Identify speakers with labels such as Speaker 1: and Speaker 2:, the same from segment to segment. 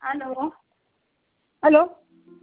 Speaker 1: Aló. Aló.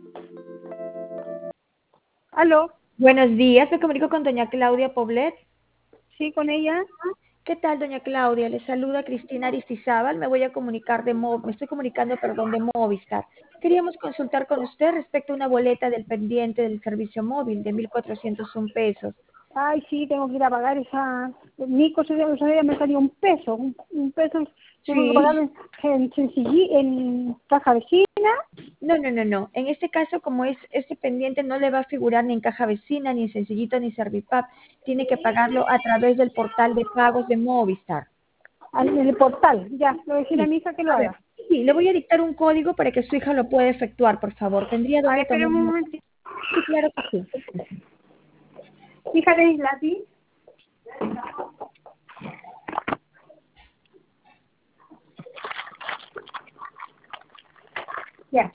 Speaker 1: Aló.
Speaker 2: Buenos días, me comunico con doña Claudia Poblet.
Speaker 1: Sí, con ella.
Speaker 2: ¿Qué tal, doña Claudia? Le saluda Cristina Aristizábal. Me estoy comunicando, perdón, de Movistar. Queríamos consultar con usted respecto a una boleta del pendiente del servicio móvil de 1.401 pesos.
Speaker 1: Ay, sí, tengo que ir a pagar esa. Mi cosa de me salió un peso. Un peso. Tengo que pagar
Speaker 2: Sí.
Speaker 1: en caja vecina.
Speaker 2: No. En este caso, como es este pendiente, no le va a figurar ni en caja vecina, ni en Sencillito, ni Servipap. Tiene que pagarlo a través del portal de pagos de Movistar.
Speaker 1: En el portal. Ya, le voy a decir a
Speaker 2: Sí.
Speaker 1: mi hija que lo
Speaker 2: A ver,
Speaker 1: haga.
Speaker 2: sí, le voy a dictar un código para que su hija lo pueda efectuar, por favor. ¿Tendría
Speaker 1: A ver,
Speaker 2: dónde
Speaker 1: espera
Speaker 2: tomar
Speaker 1: un
Speaker 2: nota?
Speaker 1: momentito.
Speaker 2: Sí, claro que sí.
Speaker 1: Hija, ¿tenéis lápiz? Ya.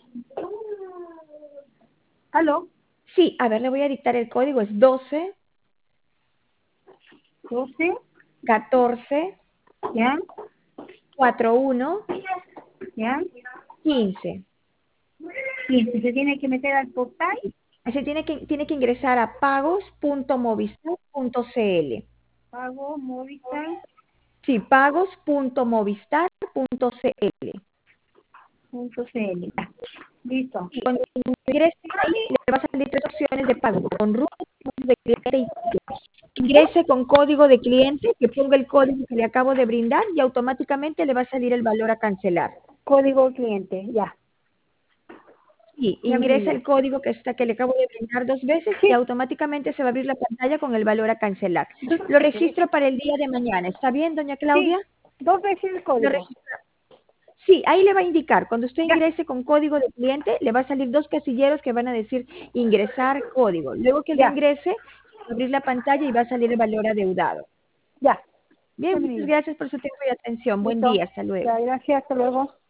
Speaker 1: Aló.
Speaker 2: Sí, a ver, le voy a dictar el código. Es 12
Speaker 1: 12.
Speaker 2: 14
Speaker 1: Ya.
Speaker 2: 41
Speaker 1: Ya.
Speaker 2: 15.
Speaker 1: Sí, si se tiene que meter al portal.
Speaker 2: Así tiene que ingresar a pagos.movistar.cl.
Speaker 1: Pago, Movistar.
Speaker 2: Sí, pagos.movistar.cl.
Speaker 1: .cl. Ya. Listo.
Speaker 2: Y cuando ingrese ahí, le va a salir tres opciones de pago: con RUT, de cliente y ingrese con código de cliente, que ponga el código que le acabo de brindar y automáticamente le va a salir el valor a cancelar.
Speaker 1: Código cliente, ya.
Speaker 2: Sí,
Speaker 1: Ya me
Speaker 2: ingresa
Speaker 1: brindé.
Speaker 2: el código que le acabo de brindar dos veces y
Speaker 1: Sí,
Speaker 2: automáticamente se va a abrir la pantalla con el valor a cancelar. Lo registro para el día de mañana. ¿Está bien, doña Claudia?
Speaker 1: sí. 2 veces el
Speaker 2: Lo
Speaker 1: código.
Speaker 2: registra. Sí, ahí le va a indicar. Cuando usted
Speaker 1: Ya,
Speaker 2: ingrese con código de cliente, le va a salir dos casilleros que van a decir ingresar código. Luego que lo
Speaker 1: ya,
Speaker 2: ingrese, va a abrir la pantalla y va a salir el valor adeudado.
Speaker 1: ya.
Speaker 2: Bien,
Speaker 1: Ya me
Speaker 2: muchas
Speaker 1: brindé.
Speaker 2: gracias por su tiempo y atención. Buen
Speaker 1: Listo.
Speaker 2: día, hasta luego.
Speaker 1: Ya, gracias. Hasta luego.